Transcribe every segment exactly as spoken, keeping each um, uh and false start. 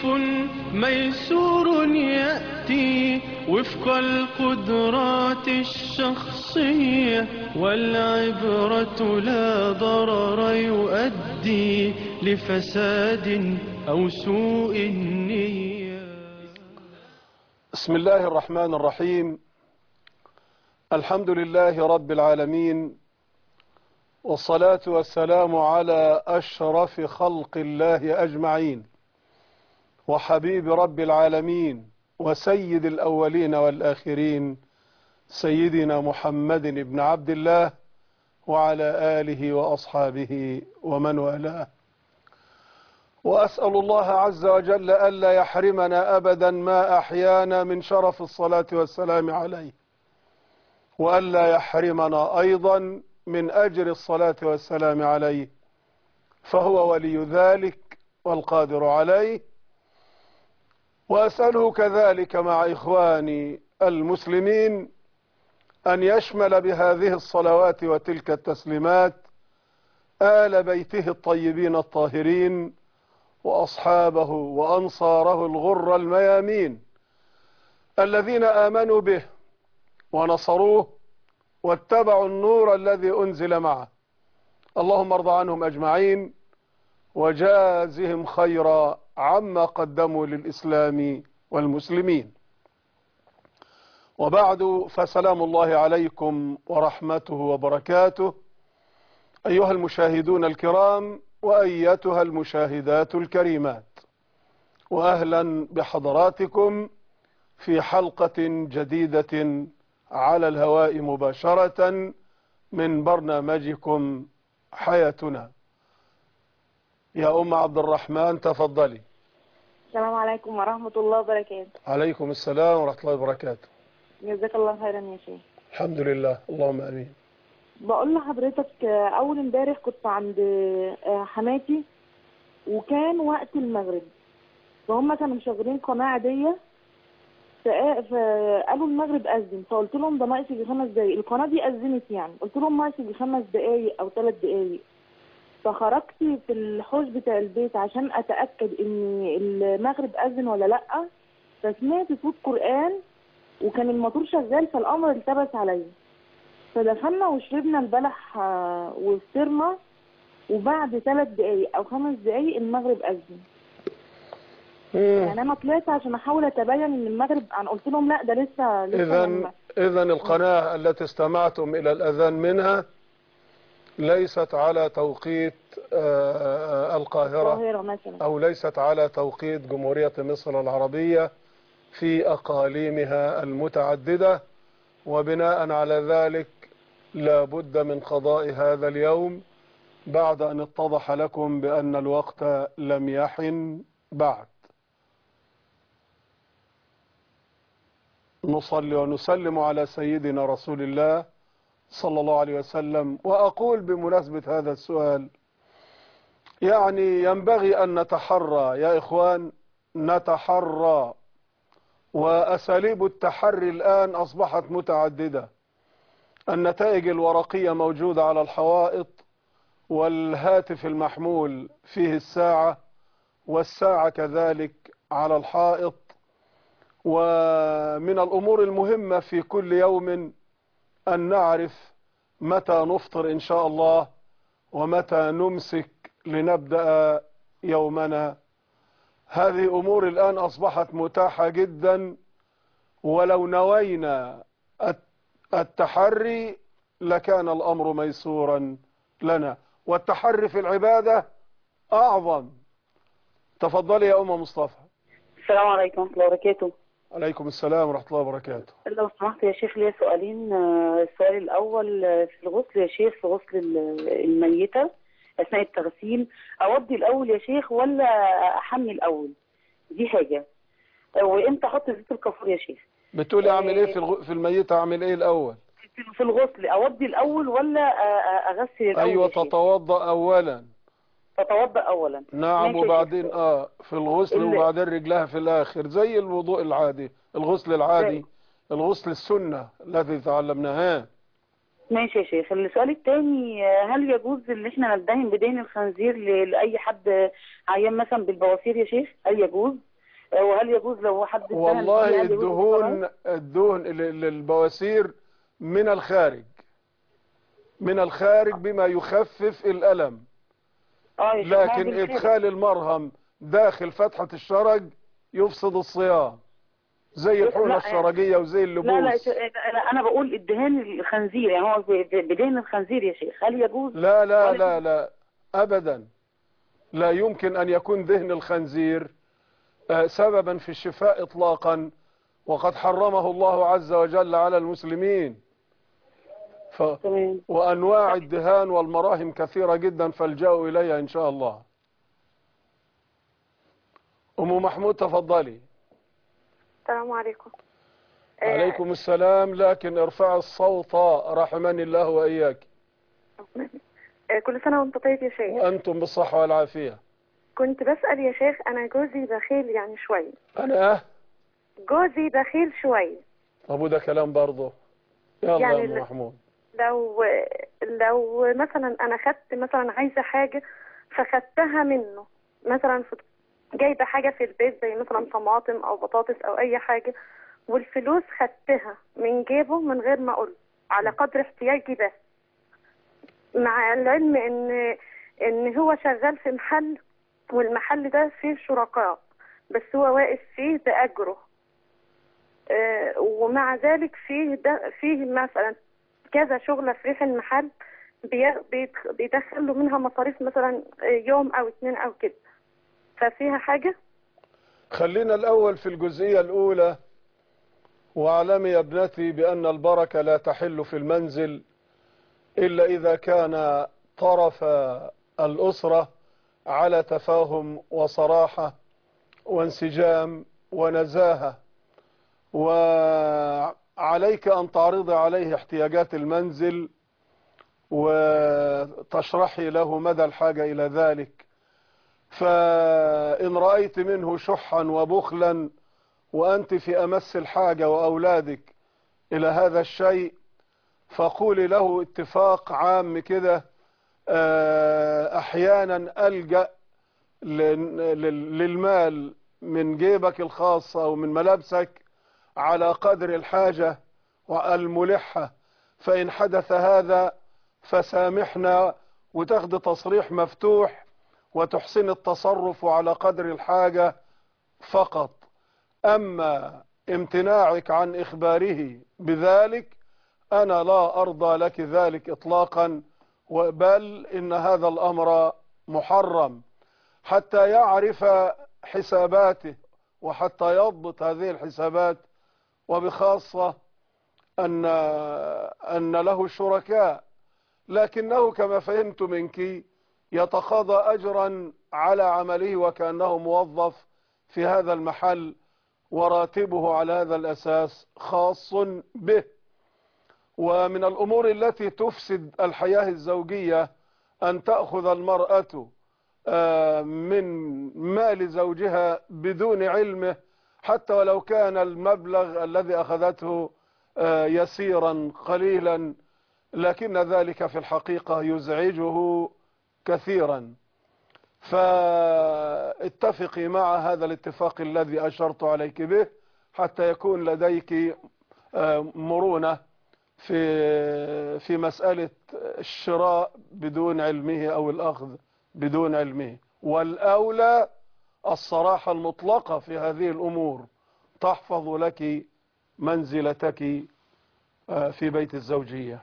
ميسور يأتي وفق القدرات الشخصية، والعبرة لا ضرر يؤدي لفساد أو سوء النية. بسم الله الرحمن الرحيم. الحمد لله رب العالمين، والصلاة والسلام على أشرف خلق الله أجمعين، وحبيب رب العالمين وسيد الأولين والآخرين، سيدنا محمد بن عبد الله وعلى آله وأصحابه ومن والاه. وأسأل الله عز وجل ألا يحرمنا أبدا ما أحيانا من شرف الصلاة والسلام عليه، وألا يحرمنا أيضا من أجر الصلاة والسلام عليه، فهو ولي ذلك والقادر عليه. وأسأله كذلك مع إخواني المسلمين أن يشمل بهذه الصلوات وتلك التسليمات آل بيته الطيبين الطاهرين وأصحابه وأنصاره الغر الميامين الذين آمنوا به ونصروه واتبعوا النور الذي أنزل معه. اللهم ارض عنهم أجمعين وجازهم خيرا عما قدموا للإسلام والمسلمين. وبعد، فسلام الله عليكم ورحمته وبركاته أيها المشاهدون الكرام وأيتها المشاهدات الكريمات، وأهلا بحضراتكم في حلقة جديدة على الهواء مباشرة من برنامجكم حياتنا. يا أم عبد الرحمن تفضلي. السلام عليكم ورحمة الله وبركاته. عليكم السلام ورحمة الله وبركاته. جزاك الله خيرا يا شيخ. الحمد لله، اللهم امين. بقول لحضرتك، اول امبارح كنت عند حماتي وكان وقت المغرب، فهم كانوا مشغلين قناة عادية، فقالوا المغرب أذن، فقلت لهم ده ناقص يجي خمس دقايق، القناة دي أذنت يعني، قلت لهم ناقص يجي خمس دقايق أو ثلاث دقايق، فخرجت في الحوش بتاع البيت عشان أتأكد إن المغرب أذن ولا لأ، فسمعت صوت قرآن وكان الموتور شغال، فالأمر التبس عليا، فدخلنا وشربنا البلح وفطرنا، وبعد ثلاث دقايق أو خمس دقايق المغرب أذن. يعني أنا طلعت عشان أحاول أتبين إن المغرب، أنا قلت لهم لا ده لسه لسه إذن إذن القناة التي استمعتم إلى الأذان منها ليست على توقيت القاهرة مثلا، أو ليست على توقيت جمهورية مصر العربية في أقاليمها المتعددة، وبناء على ذلك لا بد من قضاء هذا اليوم بعد أن اتضح لكم بأن الوقت لم يحن بعد. نصلي ونسلم على سيدنا رسول الله صلى الله عليه وسلم. وأقول بمناسبة هذا السؤال، يعني ينبغي أن نتحرى يا إخوان، نتحرى، وأساليب التحري الآن أصبحت متعددة. النتائج الورقية موجودة على الحوائط، والهاتف المحمول فيه الساعة، والساعة كذلك على الحائط. ومن الأمور المهمة في كل يوم أن نعرف متى نفطر إن شاء الله، ومتى نمسك لنبدأ يومنا. هذه أمور الآن أصبحت متاحة جدا، ولو نوينا التحري لكان الأمر ميسورا لنا، والتحري في العبادة أعظم. تفضلي يا أم مصطفى. السلام عليكم ورحمة الله وبركاته. عليكم السلام ورحمة الله وبركاته. لو سمحت يا شيخ لي سؤالين. السؤال الأول في الغسل يا شيخ، في غسل الميتة أثناء التغسيل، أوضي الأول يا شيخ ولا أحمي الأول؟ دي حاجة. وإمتى أحط زيت الكافور يا شيخ؟ بتقولي أعمل إيه في الغ... في الميتة؟ أعمل إيه الأول؟ في الغسل أوضي الأول ولا أغسل الأول؟ أيوة، تتوضأ أولا. تتوضأ أولا، نعم، وبعدين آه في الغسل اللي... وبعدين رجلها في الآخر زي الوضوء العادي، الغسل العادي، زي. الغسل السنة الذي تعلمناها. ماشي يا شيخ. السؤال الثاني، هل يجوز ان احنا ندهن بدهن الخنزير لأي حد عيان مثلا بالبواسير يا شيخ؟ هل يجوز؟ وهل يجوز لو حد اتهم والله بيه هل يجوز الصلاة؟ الدهون الدهن للبواسير من الخارج، من الخارج بما يخفف الألم، اه يا شيخ، ما هو لكن بالخارج. إدخال المرهم داخل فتحة الشرج يفسد الصيام، زي الحقنة لا، الشرجية وزي لا لا اللبوس. لا، انا بقول الدهان الخنزير، يعني هو ب- ب- بدهن الخنزير يا شيخ، هل يجوز؟ لا لا ولا لا لا أبدا، لا يمكن أن يكون دهن الخنزير آه، سببا في الشفاء إطلاقا، وقد حرمه الله عز وجل على المسلمين. ف... تمام. وأنواع الدهان والمراهم كثيرة جدا، فالجأوا إليها إن شاء الله. أم محمود تفضلي. السلام عليكم. عليكم السلام، لكن ارفع الصوت رحمني الله وإياك. آه، كل سنة وانت طيب يا شيخ. وأنتم بالصحة والعافية. كنت بسأل يا شيخ، أنا جوزي بخيل يعني شوية. أنا جوزي بخيل شوية. طب وده كلام برضه. يلا يعني يا أم ل- محمود. لو لو مثلا أنا خدت مثلا عايزة حاجة فخدتها منه، مثلا في- جايبة حاجة في البيت زي مثلا طماطم أو بطاطس أو أي حاجة، والفلوس خدتها من جيبه من غير ما أقول، على قدر احتياجي بس، مع العلم ان ان هو شغال في محل، والمحل ده فيه شركاء بس هو واقف فيه بأجره. آه، ومع ذلك فيه ده فيه مثلا كذا شغلة في ريح المحل بي- بيدخ- بيدخل له منها مصاريف مثلا يوم او اتنين او كده، ففيها حاجة. خلينا الأول في الجزئية الأولى. واعلمي يا ابنتي بأن البركة لا تحل في المنزل إلا إذا كان طرف الأسرة على تفاهم وصراحة وانسجام ونزاهة، وعليك أن تعرضي عليه احتياجات المنزل وتشرحي له مدى الحاجة إلى ذلك. فإن رأيت منه شحا وبخلا وأنت في أمس الحاجة وأولادك إلى هذا الشيء، فقولي له اتفاق عام كده، أحيانا ألجأ للمال من جيبك الخاص أو من ملابسك على قدر الحاجة والملحة، فإن حدث هذا فسامحنا، وتاخد تصريح مفتوح وتحسن التصرف على قدر الحاجة فقط. أما امتناعك عن إخباره بذلك أنا لا أرضى لك ذلك إطلاقا، بل إن هذا الأمر محرم حتى يعرف حساباته وحتى يضبط هذه الحسابات، وبخاصة أن أن له شركاء، لكنه كما فهمت منك يتقاضى أجرا على عمله وكأنه موظف في هذا المحل، وراتبه على هذا الأساس خاص به. ومن الأمور التي تفسد الحياة الزوجية أن تأخذ المرأة من مال زوجها بدون علمه، حتى ولو كان المبلغ الذي أخذته يسيرا قليلا، لكن ذلك في الحقيقة يزعجه كثيرا. فاتفقي مع هذا الاتفاق الذي أشرت عليك به حتى يكون لديك مرونة في في مسألة الشراء بدون علمه أو الأخذ بدون علمه. والأولى الصراحة المطلقة في هذه الأمور تحفظ لك منزلتك في بيت الزوجية.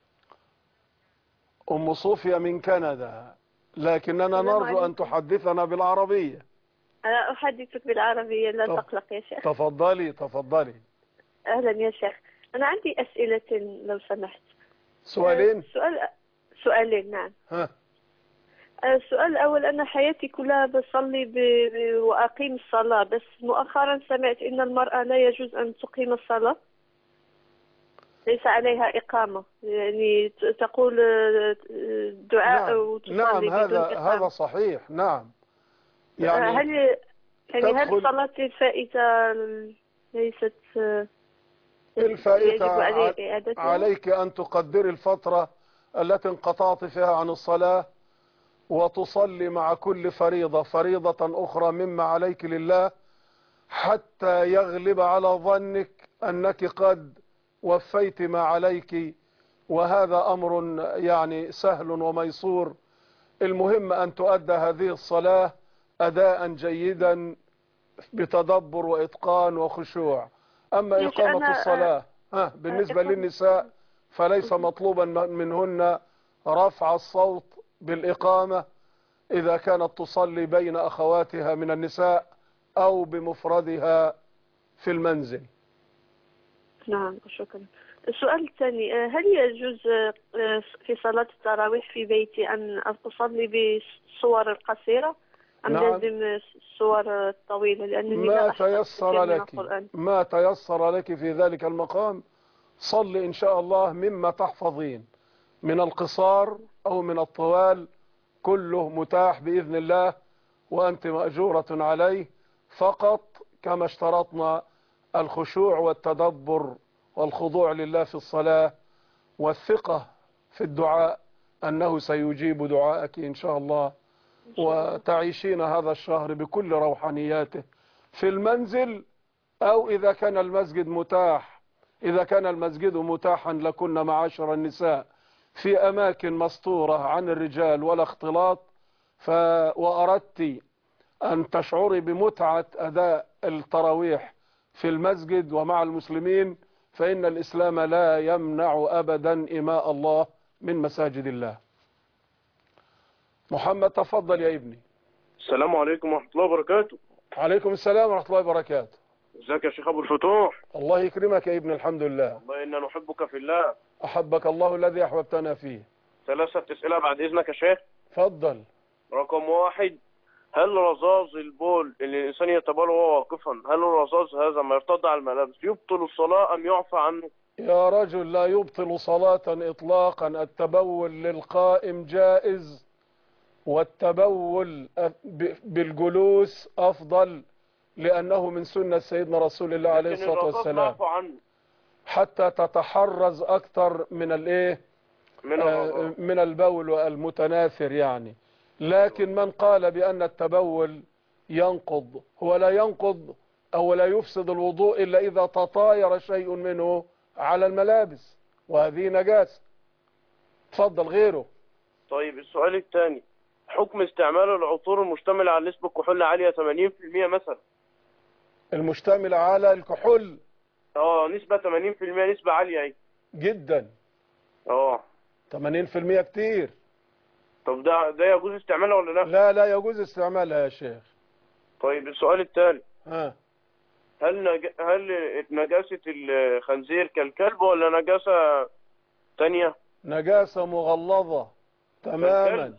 أم صوفيا من كندا، لكننا نرجو أن تحدثنا بالعربية. أنا أحدثك بالعربية، لا تقلق يا شيخ. تفضلي تفضلي. أهلا يا شيخ، أنا عندي أسئلة لو سمحت. سؤالين؟ سؤال سؤالين نعم. ها. السؤال الأول، أنا حياتي كلها بصلي ب... ب... وأقيم الصلاة، بس مؤخرا سمعت أن المرأة لا يجوز أن تقيم الصلاة، ليس عليها إقامة، يعني تقول دعاء نعم. وتصلي نعم بدون هذا إقامة. هذا صحيح. نعم يعني هل يعني هل تدخل الصلاة الفائتة ليست الفائتة يجب عليه إعادتها؟ عليك أن تقدري الفترة التي انقطعت فيها عن الصلاة وتصلي مع كل فريضة فريضة أخرى مما عليك لله، حتى يغلب على ظنك أنك قد وفيت ما عليك، وهذا أمر يعني سهل وميسور. المهم أن تؤدى هذه الصلاة أداء جيدا بتدبر وإتقان وخشوع. أما إقامة الصلاة ها بالنسبة للنساء فليس مطلوبا منهن رفع الصوت بالإقامة إذا كانت تصلي بين أخواتها من النساء أو بمفردها في المنزل. نعم شكرا. السؤال الثاني، هل يجوز في صلاة التراويح في بيتي أن أصلي بالصور القصيرة أم نعم. لازم الصور الطويلة؟ لأنني ما لا تيسر لك ما تيسر لك في ذلك المقام صلي إن شاء الله مما تحفظين من القصار أو من الطوال، كله متاح بإذن الله وأنت مأجورة عليه، فقط كما اشترطنا الخشوع والتدبر والخضوع لله في الصلاة والثقة في الدعاء أنه سيجيب دعاءك إن شاء الله، وتعيشين هذا الشهر بكل روحانياته في المنزل. أو إذا كان المسجد متاح إذا كان المسجد متاحا لكن معاشر النساء في أماكن مستورة عن الرجال ولا اختلاط، ف... وأردت أن تشعري بمتعة أداء التراويح في المسجد ومع المسلمين، فإن الإسلام لا يمنع أبدا إماء الله من مساجد الله. محمد تفضل يا ابني. السلام عليكم ورحمة الله وبركاته. عليكم السلام ورحمة الله وبركاته. ازيك يا شيخ أبو الفتوح؟ الله يكرمك يا ابن، الحمد لله. والله إنا نحبك في الله. أحبك الله الذي أحببتنا فيه. ثلاثة أسئلة بعد إذنك يا شيخ. تفضل. رقم واحد، هل رذاذ البول اللي الإنسان يتبول وهو واقفا، هل الرذاذ هذا ما يرتد على الملابس يبطل الصلاة أم يعفى عنه؟ يا رجل لا يبطل صلاة إطلاقا، التبول للقائم جائز والتبول بالجلوس أفضل لأنه من سنة سيدنا رسول الله عليه الصلاة والسلام، حتى تتحرز أكثر من الإيه من, آه من البول المتناثر يعني. لكن من قال بأن التبول ينقض، هو لا ينقض أو لا يفسد الوضوء إلا إذا تطاير شيء منه على الملابس، وهذه نجاسة. تفضل غيره. طيب السؤال الثاني، حكم استعمال العطور المشتملة على نسبة كحول عالية ثمانين بالمئة مثلا. المشتملة على الكحول اه نسبة ثمانين بالمئة، نسبة عالية اهي جدا. اه ثمانين بالمئة كتير. طب ده ده يجوز استعمالها ولا لا؟ لا لا يجوز استعمالها يا شيخ. طيب السؤال الثالث، ها هل نج... هل نجاسة الخنزير كالكلب ولا نجاسة تانية؟ نجاسة مغلظة تماما،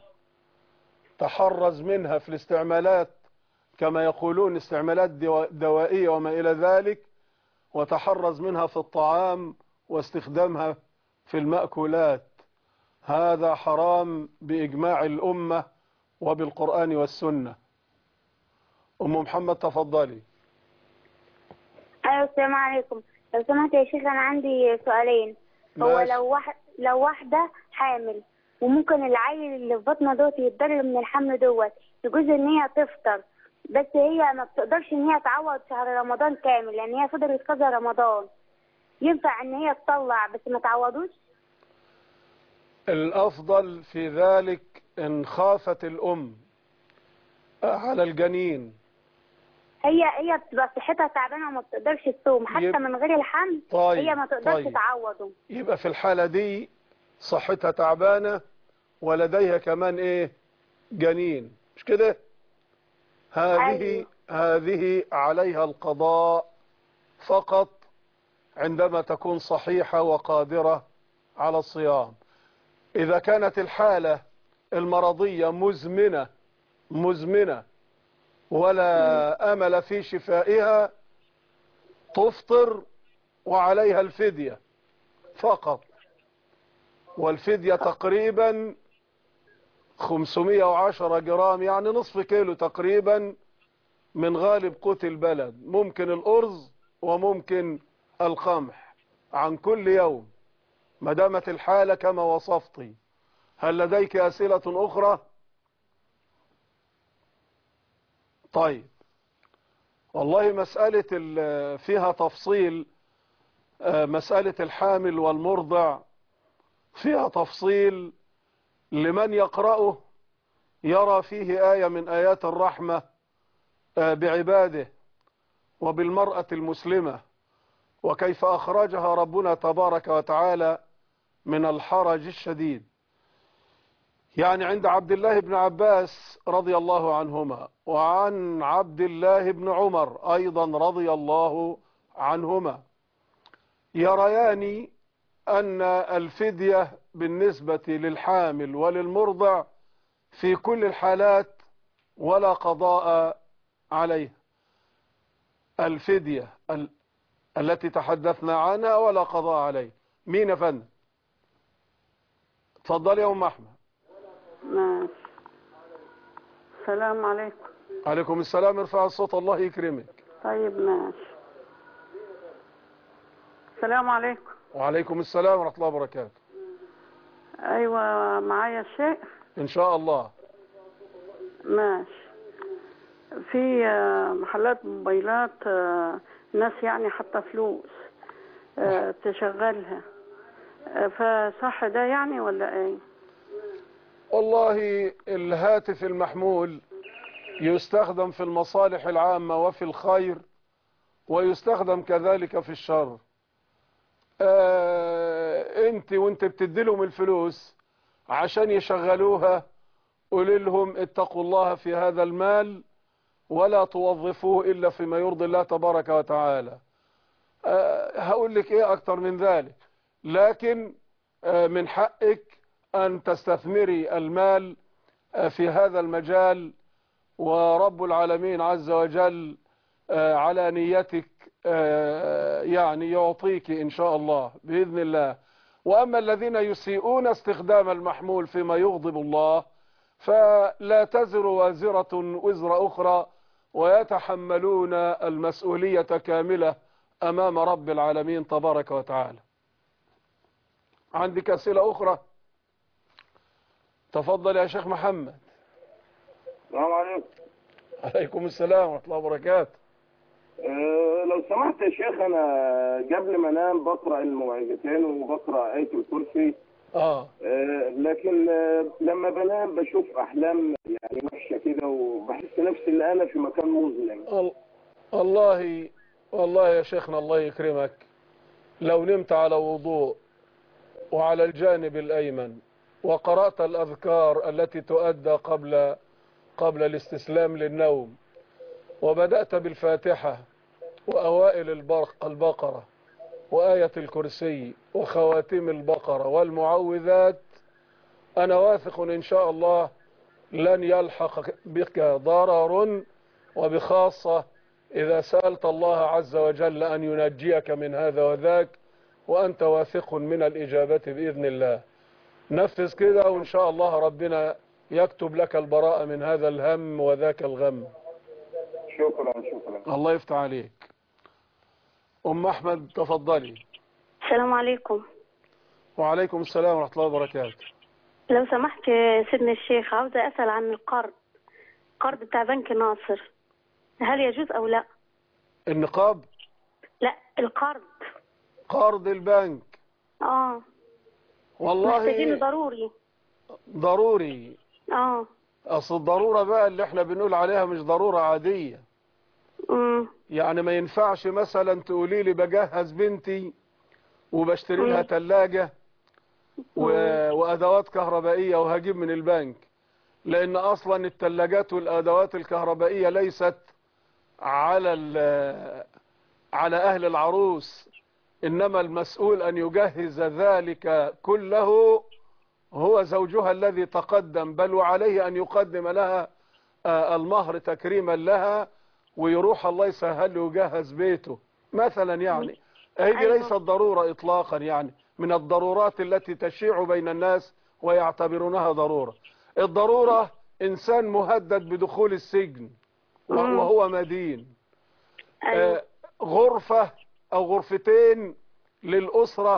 تحرز منها في الاستعمالات كما يقولون استعمالات دوائية وما إلى ذلك، وتحرز منها في الطعام واستخدامها في المأكولات، هذا حرام بإجماع الأمة وبالقرآن والسنة. أم محمد تفضلي. أيوة السلام عليكم. لو سمحت يا شيخ أنا عندي سؤالين. هو ماشي. لو واحد لو واحدة حامل وممكن العيل اللي في بطنها دوت يتضرر من الحمل دوت، يجوز إن هي تفطر، بس هي ما بتقدرش إن هي تعوض شهر رمضان كامل لأن هي فضلت كذا رمضان، ينفع إن هي تطلع بس ما تعوضوش؟ الأفضل في ذلك إن خافت الأم على الجنين، هي هي بتبقى صحتها تعبانه وما بتقدرش تصوم حتى يب... من غير الحمل. طيب. هي ما تقدرش طيب. تعوضه. يبقى في الحالة دي صحتها تعبانة ولديها كمان ايه جنين، مش كده؟ هذه أيوة. هذه عليها القضاء فقط عندما تكون صحيحة وقادرة على الصيام. إذا كانت الحالة المرضية مزمنة مزمنة ولا أمل في شفائها تفطر وعليها الفدية فقط، والفدية تقريبا خمسمائة وعشرة جرام يعني نصف كيلو تقريبا من غالب قوت البلد، ممكن الأرز وممكن القمح عن كل يوم ما دامت الحالة كما وصفتي. هل لديك أسئلة أخرى؟ طيب والله مسألة ال- فيها تفصيل. آه، مسألة الحامل والمرضع فيها تفصيل، لمن يقرأه يرى فيه آية من آيات الرحمة آه، بعباده وبالمرأة المسلمة، وكيف أخرجها ربنا تبارك وتعالى من الحرج الشديد. يعني عند عبد الله بن عباس رضي الله عنهما، وعن عبد الله بن عمر أيضا رضي الله عنهما، يريان أن الفدية بالنسبة للحامل وللمرضع في كل الحالات ولا قضاء عليها. الفدية ال... التي تحدثنا عنها ولا قضاء عليها. مين يا فندم؟ اتفضل يا أم أحمد. ماشي. السلام عليكم. عليكم السلام. ارفع الصوت الله يكرمك. طيب ماشي. السلام عليكم. وعليكم السلام ورحمة الله وبركاته. أيوة معايا الشيء. إن شاء الله. ماشي. في آه، محلات موبايلات، آه، ناس يعني حتى فلوس آه، تشغلها، آه، فصح ده يعني ولا ايه؟ والله الهاتف المحمول يستخدم في المصالح العامة وفي الخير، ويستخدم كذلك في الشر. آه انت وانت بتديلهم الفلوس عشان يشغلوها، قول لهم اتقوا الله في هذا المال ولا توظفوه إلا فيما يرضي الله تبارك وتعالى. أه هقول لك ايه اكتر من ذلك، لكن أه من حقك ان تستثمري المال أه في هذا المجال، ورب العالمين عز وجل أه على نيتك أه يعني يعطيك ان شاء الله بإذن الله. واما الذين يسيئون استخدام المحمول فيما يغضب الله فلا تزر وازرة وزر أخرى، ويتحملون المسؤولية كاملة أمام رب العالمين تبارك وتعالى. عندك أسئلة أخرى؟ تفضل يا شيخ محمد. السلام عليكم. عليكم السلام ورحمة الله وبركاته. أه لو سمحت يا شيخ، أنا قبل ما أنام بقرأ الموعظتين وبقرأ آية الكرسي. آه. أه لكن أه لما بنام بشوف أحلام يعني وحشة كده، وبحس نفسي إن أنا في مكان مظلم. والله والله يا شيخنا الله يكرمك، لو نمت على وضوء وعلى الجانب الأيمن وقرأت الأذكار التي تؤدى قبل قبل الاستسلام للنوم، وبدأت بالفاتحة وأوائل البقرة وآية الكرسي وخواتيم البقرة والمعوذات، أنا واثق إن شاء الله لن يلحق بك ضرر، وبخاصة إذا سألت الله عز وجل أن ينجيك من هذا وذاك وأنت واثق من الإجابة بإذن الله. نفذ كده وإن شاء الله ربنا يكتب لك البراءة من هذا الهم وذاك الغم. شكرا شكرا. الله يفتح عليك. أم أحمد تفضلي. السلام عليكم. وعليكم السلام ورحمة الله وبركاته. لو سمحت يا سيدنا الشيخ، عاوزة أسأل عن القرض القرض بتاع بنك ناصر، هل يجوز أو لا؟ النقاب؟ لا، القرض. قرض البنك؟ اه والله محتاجينه ضروري. ضروري. اه اصل الضرورة بقى اللي احنا بنقول عليها مش ضرورة عادية. امم يعني ما ينفعش مثلا تقولي لي بجهز بنتي وبشتري لها ثلاجة و... وادوات كهربائية وهجيب من البنك، لان اصلا الثلاجات والادوات الكهربائية ليست على ال... على اهل العروس، انما المسؤول ان يجهز ذلك كله هو زوجها الذي تقدم، بل وعليه ان يقدم لها المهر تكريما لها، ويروح الله يسهل له يجهز بيته مثلا. يعني هذه أيوة. ليست ضرورة اطلاقا، يعني من الضرورات التي تشيع بين الناس ويعتبرونها ضرورة. الضرورة انسان مهدد بدخول السجن وهو مدين. أيوة. غرفة او غرفتين للأسرة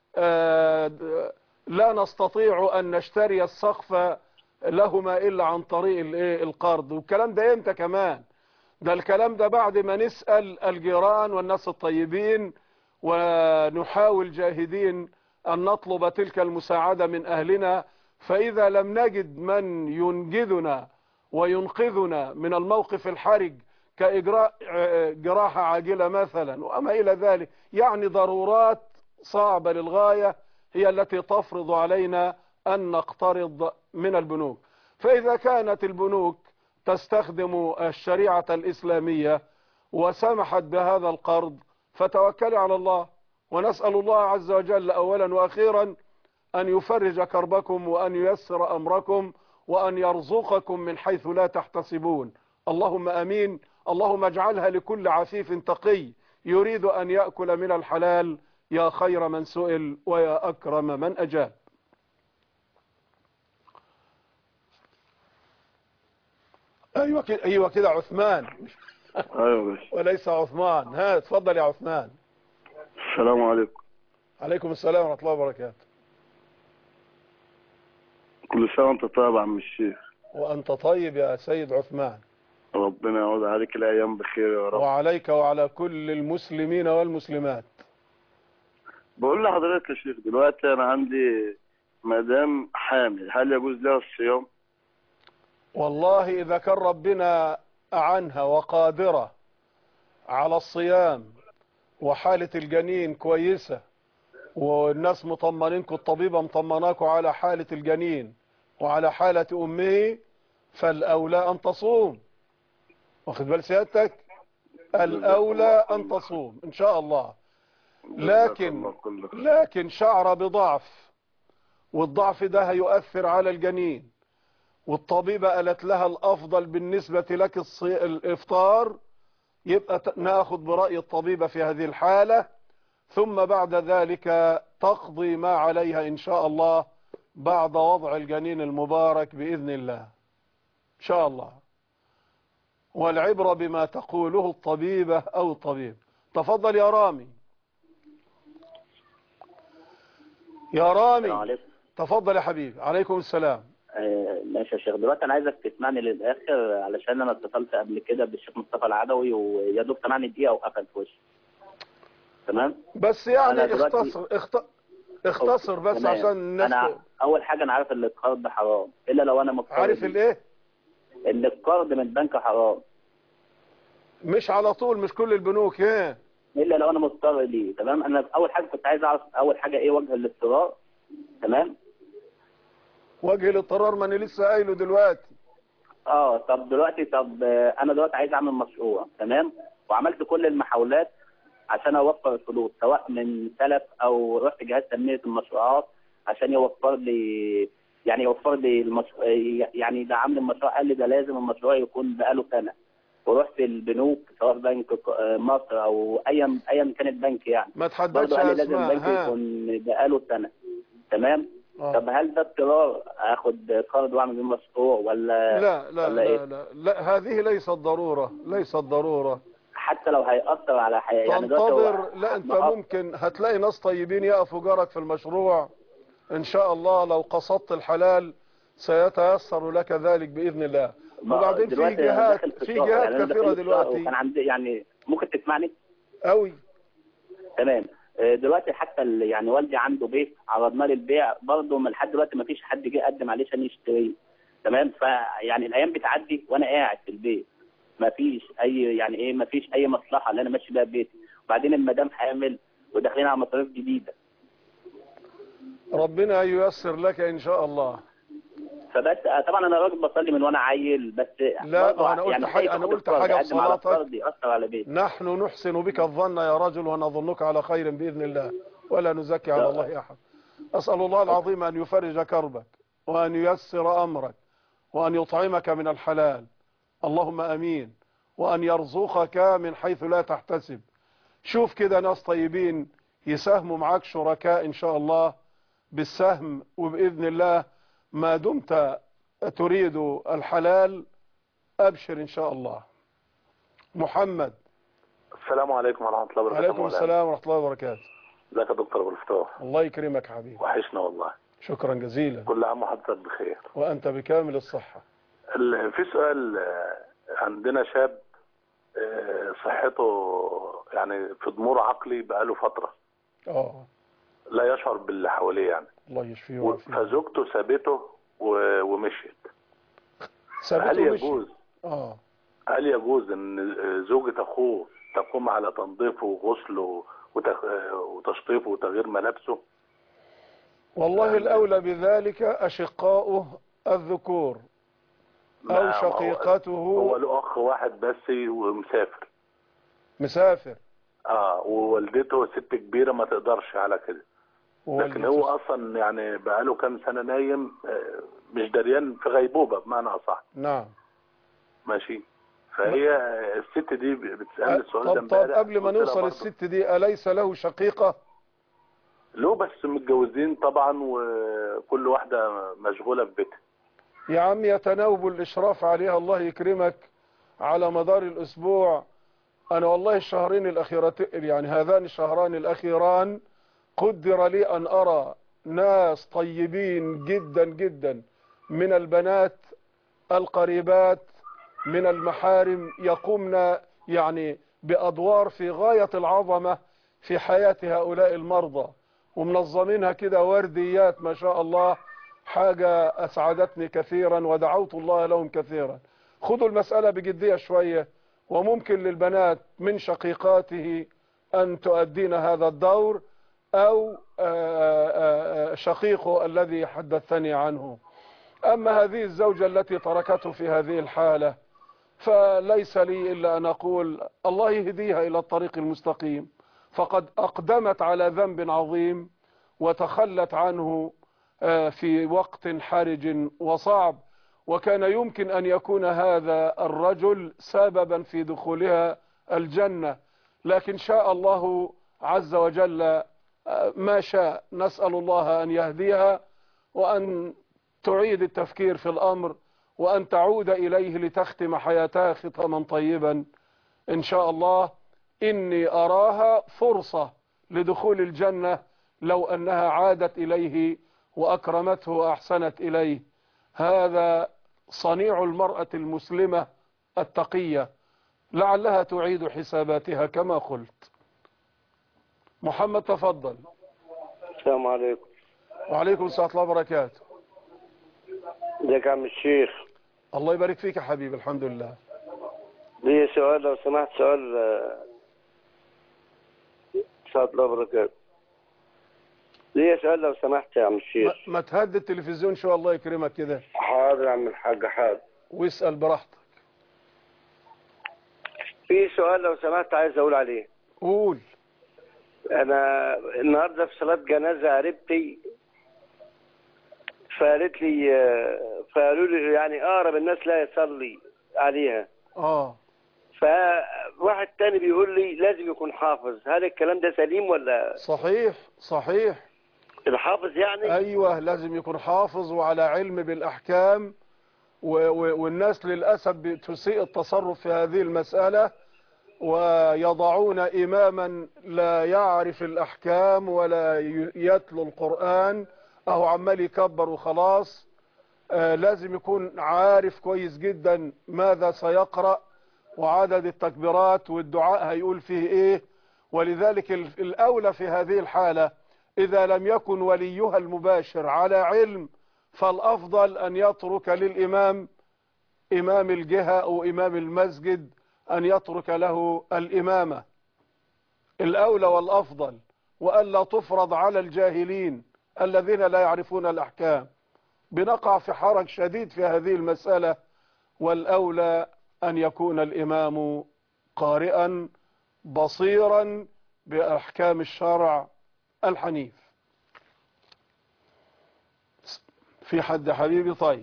لا نستطيع ان نشتري السقف لهما الا عن طريق القرض، والكلام ده امتى كمان؟ ده الكلام ده بعد ما نسأل الجيران والناس الطيبين ونحاول جاهدين أن نطلب تلك المساعدة من أهلنا، فإذا لم نجد من ينجدنا وينقذنا من الموقف الحرج كإجراء جراحة عاجلة مثلا وما إلى ذلك، يعني ضرورات صعبة للغاية هي التي تفرض علينا أن نقترض من البنوك. فإذا كانت البنوك تستخدم الشريعة الإسلامية وسمحت بهذا القرض فتوكلي على الله، ونسأل الله عز وجل أولا وأخيرا أن يفرج كربكم وأن ييسر أمركم وأن يرزقكم من حيث لا تحتسبون. اللهم أمين. اللهم اجعلها لكل عفيف تقي يريد أن يأكل من الحلال يا خير من سئل ويا أكرم من أجاب. أيوة كده، أيوة كده عثمان. ايوه بس. وليس عثمان. ها اتفضل يا عثمان. السلام عليكم. عليكم السلام ورحمة الله وبركاته. كل سنه وانت طيب يا عم الشيخ. وأنت طيب يا سيد عثمان. ربنا يعود عليك الايام بخير يا رب. وعليك وعلى كل المسلمين والمسلمات. بقول لحضرتك يا شيخ، دلوقتي انا عندي مدام حامل، هل يجوز لها الصيام؟ والله إذا كان ربنا أعنها وقادرة على الصيام وحالة الجنين كويسة والناس مطمنينكم، الطبيبة مطمناكم على حالة الجنين وعلى حالة أمه، فالأولى أن تصوم. واخد بال سيادتك؟ الأولى أن تصوم إن شاء الله. لكن لكن شعر بضعف، والضعف ده هيؤثر على الجنين، والطبيبة قالت لها الأفضل بالنسبة لك الإفطار، يبقى ناخد برأي الطبيبة في هذه الحالة، ثم بعد ذلك تقضي ما عليها إن شاء الله بعد وضع الجنين المبارك بإذن الله إن شاء الله. والعبرة بما تقوله الطبيبة أو الطبيب. تفضل يا رامي. يا رامي تفضل يا حبيبي. عليكم السلام. آه، ماشي يا شيخ. دلوقتي انا عايزك تسمعني للاخر علشان انا اتصلت قبل كده بالشيخ مصطفى العدوي ويا دوب سمعني دقيقه وقفل في وشي. تمام؟ بس يعني اختصر اخت... اختصر بس تمام. عشان الناس. انا اول حاجه انا عارف ان القرض حرام الا لو انا مقترض. عارف الايه؟ ان القرض من البنك حرام. مش على طول، مش كل البنوك ايه؟ الا لو انا مضطر ليه. تمام؟ انا اول حاجه كنت عايز اعرف اول حاجه ايه وجه الاضطرار. تمام؟ وجه الاضطرار ما انا لسه قايله دلوقتي. اه طب دلوقتي طب انا دلوقتي عايز اعمل مشروع. تمام؟ وعملت كل المحاولات عشان اوفر الفلوس، سواء من سلف او رحت جهاز تنميه المشروعات عشان يوفر لي، يعني يوفر لي المشروع، يعني ده عامل المشروع قال لي ده لازم المشروع يكون بقاله سنه، ورحت البنوك سواء بنك مصر او ايا ايا كان البنك، يعني ما تحددش اسماء، لازم بنك ها. يكون بقاله سنه. تمام؟ آه. طب هل ده اضطرار اخد قرض واعمل بيه مشروع ولا لا لا ولا لا, إيه؟ لا لا هذه ليست ضروره، ليست ضروره. حتى لو هيأثر على حياتي يعني تنتظر. لا انت ممكن هتلاقي ناس طيبين يقفوا جارك في المشروع ان شاء الله، لو قصدت الحلال سيتيسر لك ذلك باذن الله. وبعدين في جهات في جهات يعني كثيره دلوقتي. وكان عندي يعني ممكن تسمعني قوي. تمام. دلوقتي حتى يعني والدي عنده بيت عرضناه للبيع برضه، من لحد دلوقتي ما فيش حد جه قدم عليه عشان يشتريه. تمام؟ فيعني الايام بتعدي وانا قاعد في البيت، ما فيش اي يعني ايه ما فيش اي مصلحه اللي انا ماشي بيها بيتي، وبعدين المدام حامل وداخلين على مصاريف جديده. ربنا ييسر لك ان شاء الله. فبس طبعا انا راجل بصلي من وانا عيل، بس لا انا قلت يعني حاجه انا قلت حاجه في صلاتك. على نحن نحسن بك الظن يا رجل ونظنك على خير باذن الله، ولا نزكي على الله احد. اسال الله العظيم ان يفرج كربك وان ييسر امرك وان يطعمك من الحلال، اللهم امين، وان يرزقك من حيث لا تحتسب. شوف كده ناس طيبين يساهموا معاك شركاء ان شاء الله بالسهم، وباذن الله ما دمت تريد الحلال أبشر إن شاء الله. محمد. السلام عليكم ورحمة الله وبركاته. وعليكم السلام ورحمة الله وبركاته. ازيك يا دكتور أبو الفتوح؟ الله يكرمك حبيبي. وحشنا والله. شكرا جزيلا. كل عام وحضرتك بخير. وأنت بكامل الصحة. في سؤال، عندنا شاب آه، صحته يعني في ضمور عقلي بقاله فترة، اه لا يشعر باللي حواليه يعني. الله يشفيه و- ويعافيه. فزوجته سابته و- ومشيت. سابته هل ومشي. يجوز اه هل يجوز ان زوجة اخوه تقوم على تنظيفه وغسله وتخ- وتشطيفه وتغيير ملابسه؟ والله الأولى بذلك أشقاؤه الذكور أو ما- ما هو- شقيقته. هو له اخ واحد بس ومسافر. مسافر. اه ووالدته ست كبيره ما تقدرش على كده. لكن هو اصلا يعني بقاله كام سنه نايم، آه، مش دريان، في غيبوبه بمعنى اصح. نعم ماشي. فهي الست دي بتسالني السؤال ده طب طب امبارح. قبل ما قلت لها نوصل برضه الست دي أليس له شقيقة؟ له، بس متجوزين طبعا وكل واحده مشغوله في بيتها. يا عم يتناوب الإشراف عليها، الله يكرمك على مدار الأسبوع. أنا والله الشهرين الأخيرتين يعني هذان الشهران الأخيران قدر لي أن أرى ناس طيبين جدا جدا من البنات القريبات من المحارم يقومن يعني بأدوار في غاية العظمة في حياة هؤلاء المرضى، ومنظمينها كده ورديات ما شاء الله. حاجة أسعدتني كثيرا ودعوت الله لهم كثيرا. خذوا المسألة بجدية شوية، وممكن للبنات من شقيقاته أن تؤدين هذا الدور أو شقيقه الذي حدثني عنه. أما هذه الزوجة التي تركته في هذه الحالة فليس لي إلا أن أقول الله يهديها إلى الطريق المستقيم، فقد أقدمت على ذنب عظيم وتخلت عنه في وقت حرج وصعب، وكان يمكن أن يكون هذا الرجل سببا في دخولها الجنة، لكن شاء الله عز وجل ما شاء. نسأل الله أن يهديها وأن تعيد التفكير في الأمر وأن تعود إليه لتختم حياتها ختما طيبا إن شاء الله. إني أراها فرصة لدخول الجنة لو أنها عادت إليه وأكرمته وأحسنت إليه. هذا صنيع المرأة المسلمة التقية، لعلها تعيد حساباتها كما قلت. محمد تفضل. السلام عليكم. وعليكم السلام ورحمة الله وبركاته. ازيك يا عم الشيخ؟ الله يبارك فيك يا حبيبي. الحمد لله. لي سؤال لو سمحت، سؤال سعد الله وبركاته. لي سؤال لو سمحت يا عم الشيخ. ما, ما تهدي التلفزيون شو الله يكرمك كده. حاضر يا عم الحاج حاضر. واسأل براحتك. في سؤال لو سمحت عايز اقول عليه. قول. انا النهارده في صلاة جنازة قريبتي، فقالت لي فقالوا لي يعني اقرب الناس لا يصلي عليها. اه فواحد تاني بيقول لي لازم يكون حافظ. هل الكلام ده سليم ولا؟ صحيح صحيح. الحافظ يعني ايوه لازم يكون حافظ وعلى علم بالاحكام، والناس للاسف تسيء التصرف في هذه المسألة ويضعون اماما لا يعرف الاحكام ولا يتلو القرآن اهو عمال يكبر وخلاص. آه لازم يكون عارف كويس جدا ماذا سيقرأ وعدد التكبيرات والدعاء هيقول فيه ايه. ولذلك الاولى في هذه الحالة اذا لم يكن وليها المباشر على علم فالافضل ان يترك للامام، امام الجهة او امام المسجد، ان يترك له الامامة. الاولى والافضل، والا تفرض على الجاهلين الذين لا يعرفون الاحكام. بنقع في حرج شديد في هذه المسألة، والاولى ان يكون الامام قارئا بصيرا باحكام الشرع الحنيف. في حد حبيبي؟ طيب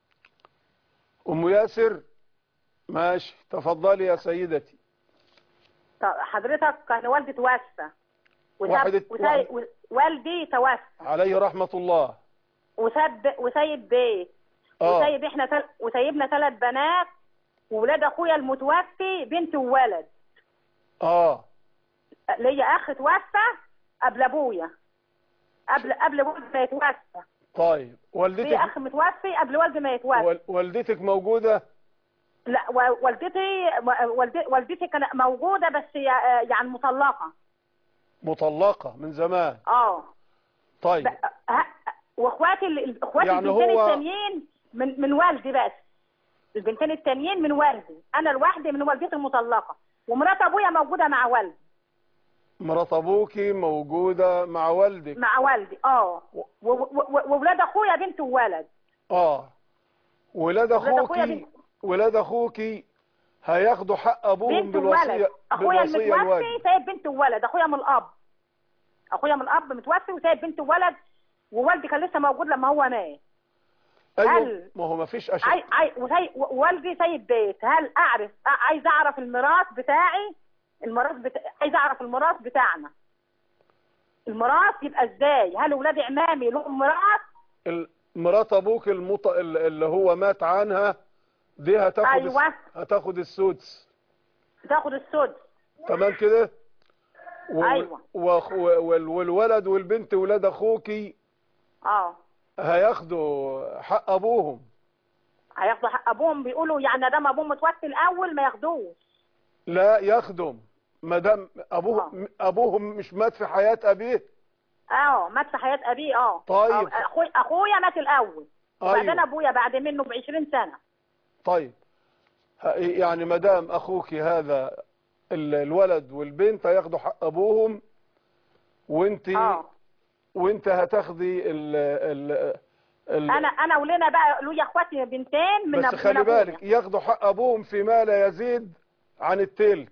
ام ياسر ماشي، تفضلي يا سيدتي. طب حضرتك كان والدي توفى واحد وسايب والدي توفى عليه رحمة الله، وساب وسايب بيت آه. وسايب احنا تل... وسايبنا ثلاث بنات وولاد اخويا المتوفي بنت وولد. اه ليا اخ توفى قبل ابويا، قبل قبل والدي ما يتوفى. طيب والدتك؟ في اخ متوفي قبل والدي ما يتوفى. والدتك موجودة؟ لا و- والدتي والدتي والدتي كانت موجوده بس هي يعني مطلقه. مطلقة من زمان. اه طيب. ه- واخواتي ال- اخواتي يعني البنتين هو- التانيين من من والدي بس. البنتين التانيين من والدي، انا لوحدي من والدتي المطلقه، ومرات ابويا موجوده مع والدي. مرات ابوكي موجودة مع والدك. مع والدي اه و- و- و- وولاد اخويا بنت وولد. اه ولاد ولاد أخويا اخوكي ولاد اخوكي هياخدوا حق ابوهم بنت وولد. بالوصية اخويا بالوصية المتوفي الواجبة. سايب بنت وولد، اخويا من الاب. اخويا من الاب متوفي وسايب بنت وولد، ووالدي كان لسه موجود لما هو مات. ايوه هل ما هو ما فيش اشياء. عاي... عاي... وسي... ووالدي سايب بيت، هل اعرف عايز اعرف الميراث بتاعي؟ الميراث بتا... عايز اعرف الميراث بتاعنا. الميراث يبقى ازاي؟ هل ولاد عمامي لهم ميراث؟ ال- مرات ابوك المط... ال- اللي هو مات عنها دي هتاخد أيوة. الس... هتاخد السدس. تاخد السدس. تمام كده. و... أيوة. وأخ... وال... والولد والبنت ولاد اخوكي اه هياخدوا حق ابوهم. هياخدوا حق ابوهم، بيقولوا يعني دام ابوهم متوفي الاول ما ياخدوش. لا يخدم ما دام ابوه ابوهم مش مات في حياة ابيه. اه مات في حياه ابيه. اه طيب. آه، اخويا اخويا مات الاول. أيوة. وبعدين ابويا بعد منه ب عشرين سنه. طيب ه- يعني ما دام اخوك هذا ال- الولد والبنت هياخدوا حق ابوهم، وانت اه وانت هتاخدي ال ال ال انا انا ولنا بقى ليا اخواتي بنتين من بس أب- خلي من أبويا. بالك ياخدوا حق ابوهم فيما لا يزيد عن التلت.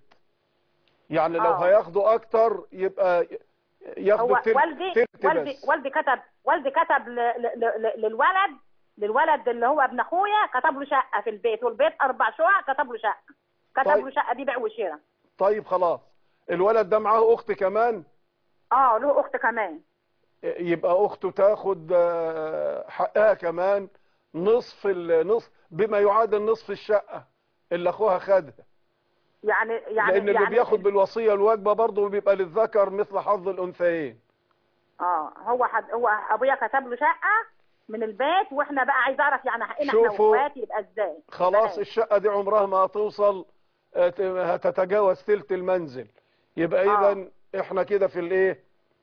يعني لو آه. هياخدوا اكتر يبقى ياخدوا هو التلت والدي تلت والدي بس. والدي كتب والدي كتب ل... ل... ل... للولد للولد اللي هو ابن اخويا، كتب له شقه في البيت، والبيت اربع شقق، كتب له شقه كتب طيب. له شقه دي بيع وشراء. طيب خلاص. الولد ده معاه اخت كمان. اه له اخت كمان. يبقى اخته تاخد آه، حقها كمان نصف النصف بما يعادل نصف الشقة اللي اخوها خدها. يعني يعني لان اللي يعني بياخد بالوصية الواجبة برضه بيبقى للذكر مثل حظ الانثيين. اه هو حد هو ابويا كتب له شقه من البيت، واحنا بقى عايز اعرف يعني حقنا احنا شوفوا. واخواتي يبقى ازاي. خلاص بلاش. الشقة دي عمرها ما هتوصل آه، ت- هتتجاوز ثلث المنزل. يبقى آه. اذا احنا كده في الايه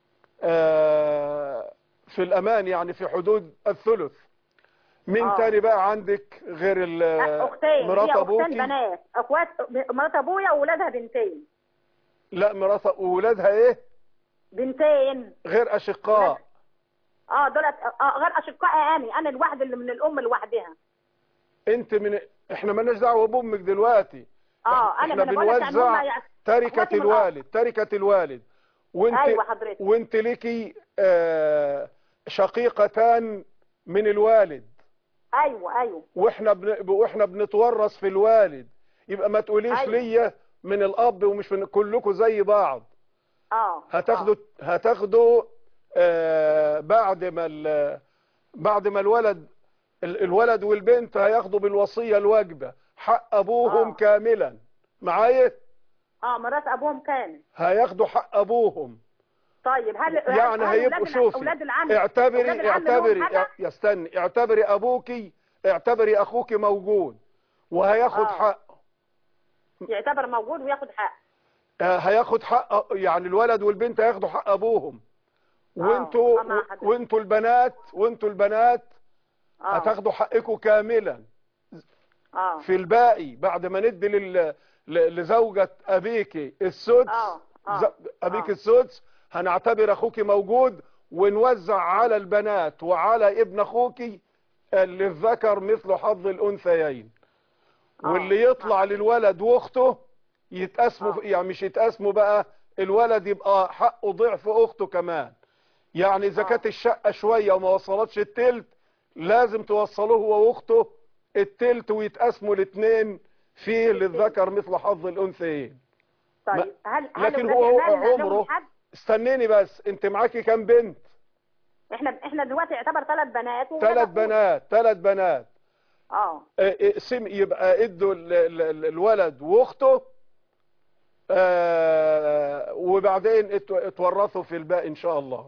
آه، في الامان، يعني في حدود الثلث. مين آه. تاني بقى عندك غير ال- لا، اختين مرات هي ابوكي؟ اختين بنات، اخوات مرات ابويا واولادها بنتين. لا مرات وولادها ايه؟ بنتين غير اشقاء. اه دولت اه غير اشقائي. انا انا الواحد اللي من الام لوحدها. انت من احنا مالناش دعوه بامك دلوقتي. اه انا احنا من بقول لك يعني هم بنوزع يعني تركه اخواتي من الوالد تركه الوالد وانت أيوة حضرتك. وانت ليكي آه شقيقتان من الوالد. ايوه ايوه واحنا بن... واحنا بنتورث في الوالد. يبقى ما تقوليش أيوة. ليا من الاب ومش من كلكم زي بعض. اه هتاخدوا هتاخدوا آه بعد ما ال... بعد ما الولد ال- الولد والبنت هياخدوا بالوصية الواجبة حق ابوهم آه. كاملا. معايا؟ اه مرات ابوهم كان. هياخدوا حق ابوهم. طيب هل يعني هل هيبقوا أولاد الع- شوفي اولاد العم أولاد اعتبري العم لهم اعتبري حاجة؟ يستني اعتبري ابوكي اعتبري اخوك موجود وهياخد آه. حقه. يعتبر موجود وياخد حق. آه، هياخد حق، يعني الولد والبنت هياخدوا حق ابوهم. وانتوا آه، مع حضرتك. وانتوا البنات وانتوا البنات اه هتاخدوا حقكم كاملا اه في الباقي بعد ما ندي لل... ل- لزوجة ابيكي السدس. اه اه ز- ابيك آه. السدس هنعتبر اخوك موجود ونوزع على البنات وعلى ابن اخوك للذكر مثل حظ الانثيين. آه. واللي يطلع للولد واخته يتقسموا آه. يعني مش يتقسموا بقى، الولد يبقى حقه ضعف اخته كمان. يعني اذا آه. كانت الشقه شويه وما وصلتش التلت لازم توصلوه هو واخته التلت ويتقسموا الاثنين فيه للذكر مثل حظ الانثيين. طيب هل هل لكن أولاد هو عمامنا لهم عمره حد؟ استنيني بس، انت معاكي كام بنت؟ احنا احنا دلوقتي يعتبر ثلاث بنات وولاد ثلاث أخويا. بنات ثلاث بنات اه اه، اقسم يبقى ادوا ال- ال- ال- الولد واخته اه، وبعدين ات- اتورثوا في الباقي ان شاء الله.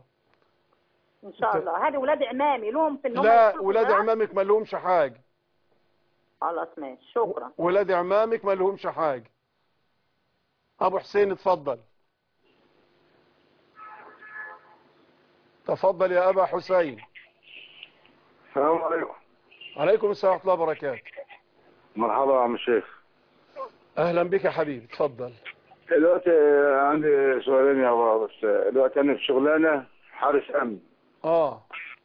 ان شاء الله. هذه ولاد عمامي لهم في ان هم لا يدخلوا ولاد الجراج؟ عمامك ما لهمش حاجه. خلاص ماشي، شكرا. ولاد عمامك ما لهمش حاجة. ابو حسين اتفضل. تفضل يا ابا حسين. السلام عليكم. عليكم السلام ورحمة الله وبركاته. مرحبا يا عم الشيخ. اهلا بك يا حبيبي، اتفضل. دلوقتي عندي سؤالين يا بابا. بس دلوقتي انا في شغلانه حارس امن. اه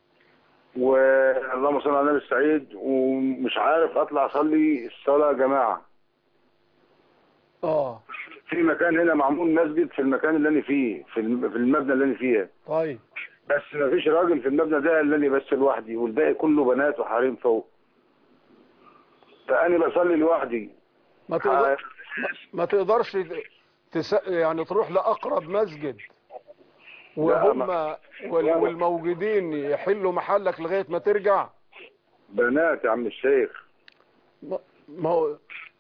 واللهم صل على النبي السعيد، ومش عارف اطلع اصلي الصلاه جماعه. اه في مكان هنا معمول مسجد في المكان اللي انا فيه، في الم- في المبنى اللي انا فيه. طيب. بس ما فيش راجل في المبنى ده الا انا بس لوحدي، والباقي كله بنات وحريم فوق. فانا بصلي لوحدي. ما تقدر ما تقدرش تس... يعني تروح لأقرب مسجد وهم وال... والموجودين يحلوا محلك لغاية ما ترجع؟ بنات يا عم الشيخ. ما ما هو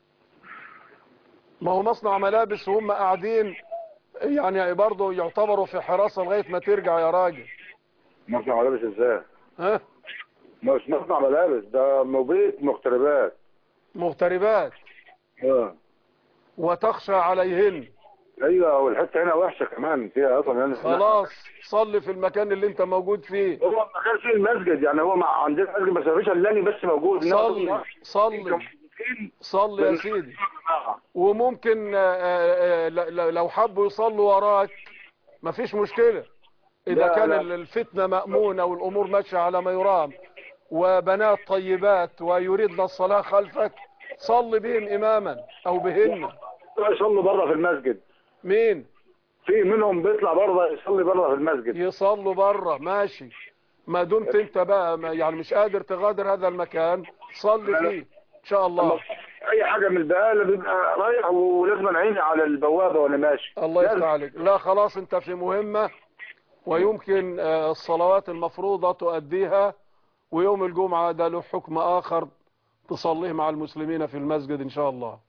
ما هو مصنع ملابس وهم قاعدين، يعني برضه يعتبروا في حراسة لغاية ما ترجع يا راجل. مصنع ملابس ازاي؟ ها؟ مش مصنع ملابس، ده مبيت مغتربات. مغتربات. اه. وتخشى عليهن. ايوه، والحته هنا وحشه كمان فيها اصلا يعني. خلاص صلي في المكان اللي انت موجود فيه. هو المكان فيه المسجد، يعني هو مع عندنا مسجد بس مفيش الا أنا بس موجود. صلي صلي صلي يا سيدي. وممكن لو حبوا يصلوا وراك مفيش مشكلة، إذا لا كان لا. الفتنة مأمونة والأمور ماشية على ما يرام وبنات طيبات ويريدن الصلاة خلفك، صلي بهم إماما أو بهن. يصلوا بره في المسجد. مين؟ في منهم بيطلع بره يصلي بره في المسجد. يصلوا بره ماشي، ما دمت انت بقى يعني مش قادر تغادر هذا المكان صلي فيه ان شاء الله. اي حاجه من البقاله بيبقى رايح ولازم عيني على البوابه وانا ماشي. الله يفتح عليك. لا خلاص انت في مهمه، ويمكن الصلوات المفروضه تؤديها، ويوم الجمعه ده له حكم اخر تصليه مع المسلمين في المسجد ان شاء الله.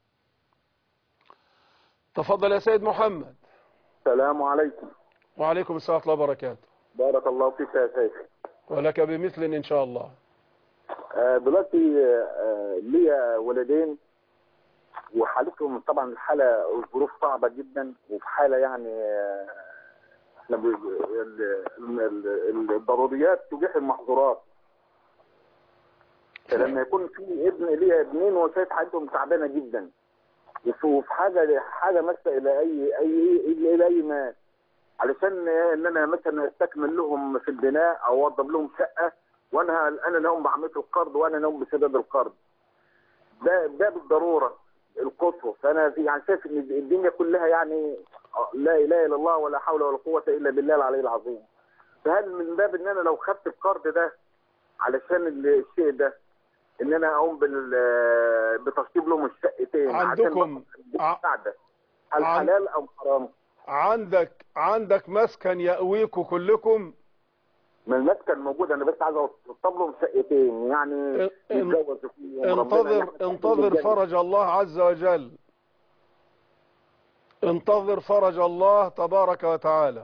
تفضل يا سيد محمد. السلام عليكم. وعليكم السلام ورحمه الله وبركاته. بارك الله فيك يا شيخ. ولك بمثل ان شاء الله. آه دلوقتي آه ليا ولدين، وحالتهم طبعا الحاله والظروف صعبه جدا، وفي حاله يعني آه احنا الضروريات تبيح المحظورات. فلما يكون في ابن ليا ابنين وشايف حالتهم تعبانه جدا، وفي حاجه حاجه ماسه الى اي اي الى اي مال، علشان ان انا مثلا استكمل لهم في البناء او اوضب لهم شقه، وانا انا لهم بعمل القرض وانا لهم بسداد القرض. ده ده بالضروره القصوى. فانا في يعني شايف ان الدنيا كلها يعني لا اله الا الله ولا حول ولا قوه الا بالله العلي العظيم. فهل من باب ان انا لو خدت القرض ده علشان الشيء ده ان انا اقوم بتشطيب لهم الشقتين عندكم عشان هل حلال او حرام؟ عندك عندك مسكن يأويكوا كلكم؟ ما المسكن موجود، انا بس عايز اوصل لهم شقتين يعني يتجوزوا فيهم. انتظر انتظر فرج الله عز وجل، انتظر فرج الله تبارك وتعالى،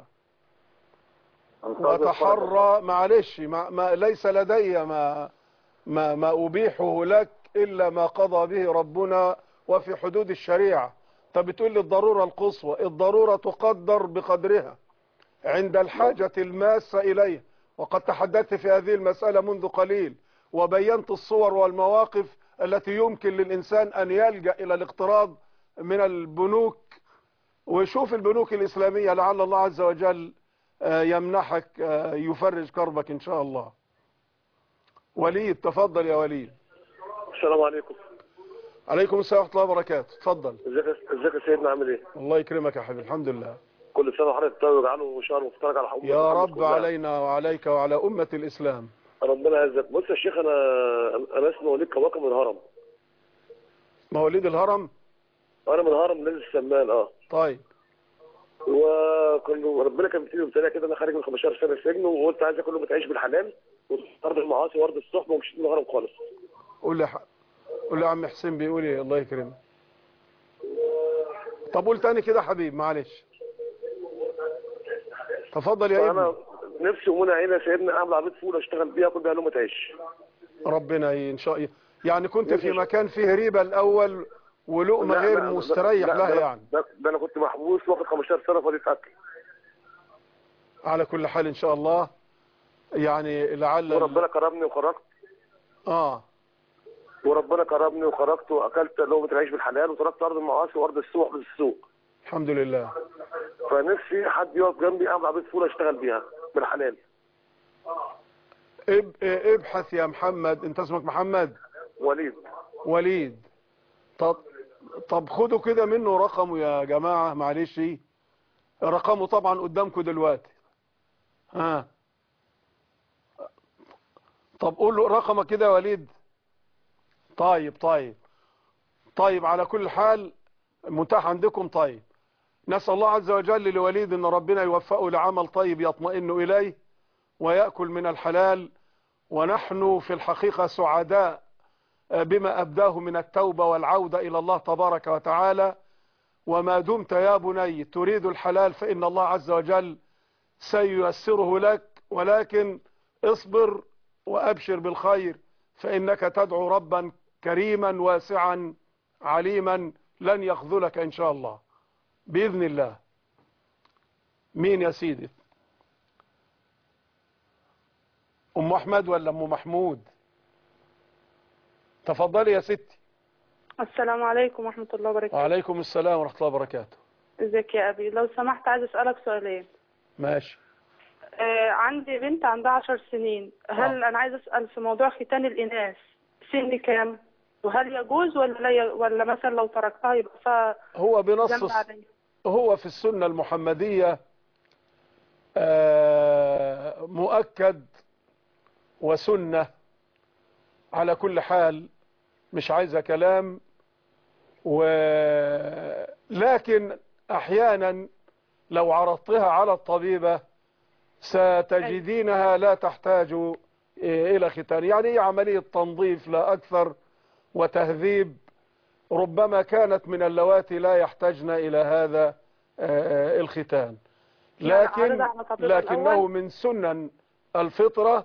وتحرى. معلش ما, ما ليس لدي ما ما ما أبيحه لك إلا ما قضى به ربنا وفي حدود الشريعة. طب بتقول لي الضرورة القصوى، الضرورة تقدر بقدرها عند الحاجة الماسة إليها، وقد تحدثت في هذه المسألة منذ قليل وبينت الصور والمواقف التي يمكن للإنسان أن يلجأ إلى الاقتراض من البنوك. وشوف البنوك الإسلامية لعل الله عز وجل يمنحك يفرج كربك إن شاء الله. وليد تفضل يا وليد. السلام عليكم. عليكم السلام ورحمة الله وبركاته. تفضل. ازيك ازيك يا سيدنا، عامل ايه؟ الله يكرمك يا حبيبي، الحمد لله. كل سنه وحضرتك طيب، ويجعله شهر مفترج على حقوق يا رب علينا وعليك وعلى أمة الإسلام. ربنا يعزك. بص يا شيخ، انا انا اسمي وليد كواكب من الهرم. مواليد الهرم؟ انا من الهرم نادي السمان. اه طيب. وكان ربنا كان بيديني ابتلاء كده، انا خارج من خمستاشر سنه سجن، وقلت عايز كله بتعيش بالحلال وترضي المعاصي وارض الصحبه، ومشيت من الهرم خالص. قول لي قول لي يا عم حسين بيقول ايه، الله يكرمك. طب قول تاني كده حبيب، معلش. تفضل يا ابني. انا نفسي ومنى عينه سيدنا اعمل عربيه فول اشتغل بيها كل بيها لقمه عيش. ربنا ان شاء الله يعني كنت نفسي في أشوف- مكان فيه ريبة الأول ولقمة لا، غير لا، مستريح لا، لها ده- يعني. ده, ده انا كنت محبوس واخد خمستاشر سنه فاضي اكل. على كل حال إن شاء الله يعني لعل ال- وربنا كرمني وخرجت. آه وربنا كرمني وخرجت واكلت لقمه العيش بالحلال وتركت ارض المعاصي وارض السوق بالسوق. الحمد لله. فنفسي حد يقف جنبي اعمل عربيه فول اشتغل بيها بالحلال. اب- ابحث يا محمد. انت اسمك محمد؟ وليد. وليد. طب طب خدوا كده منه رقمه يا جماعة، معلش. رقمه طبعا قدامكم دلوقتي. ها طب قول له رقمك كده يا وليد. طيب طيب طيب على كل حال متاح عندكم. طيب نسأل الله عز وجل لوليد ان ربنا يوفقه لعمل طيب يطمئن اليه ويأكل من الحلال، ونحن في الحقيقة سعداء بما أبداه من التوبة والعودة إلى الله تبارك وتعالى. وما دمت يا بني تريد الحلال فإن الله عز وجل سييسره لك، ولكن اصبر وأبشر بالخير، فإنك تدعو ربا كريما واسعا عليما لن يخذلك إن شاء الله بإذن الله. مين يا سيدي؟ أم أحمد ولا أم محمود؟ تفضلي يا ستي. السلام عليكم ورحمة الله وبركاته. وعليكم السلام ورحمة الله وبركاته. ازيك يا أبي؟ لو سمحت عايز أسألك سؤالين. ماشي. آه عندي بنت عندها عشر سنين. هل آه. أنا عايز أسأل في موضوع ختان الإناث سن كام؟ وهل يجوز ولا لا ي... ولا مثلا لو تركتها يبقى فيها هو بنص ذنب علي؟ هو في السنة المحمدية آه مؤكد وسنة على كل حال، مش عايزة كلام. ولكن احيانا لو عرضتها على الطبيبة ستجدينها لا تحتاج الى ختان، يعني هي عملية تنظيف لا اكثر وتهذيب. ربما كانت من اللواتي لا يحتاجن الى هذا الختان، لكن لكنه من سنن الفطرة.